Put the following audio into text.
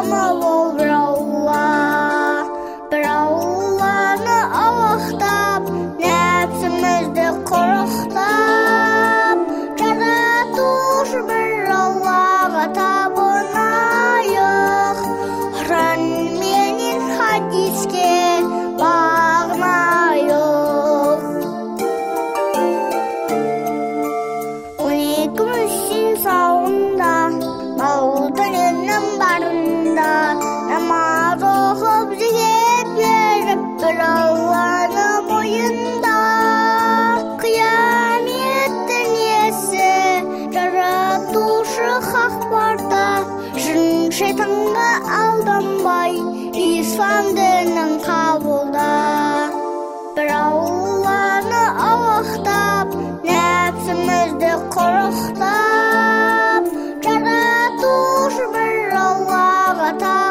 ғана ол бір Алланы алақтап, нәпсімізді құрықтап, жаратушы бір Аллаға табынайық, Құран менен хадиске бағынайық. 12 мүсін сауында, Маудалиннің барында, намаз оқып зекет беріп, бір Алланы мойында. Қияметтің иесі, жаратушы хақ барда, жын шайтанға алданбай, ислам дінін қабылда. Бір Алланы алақтап, нәпсімізді құрықтап, жаратушы бір Аллаға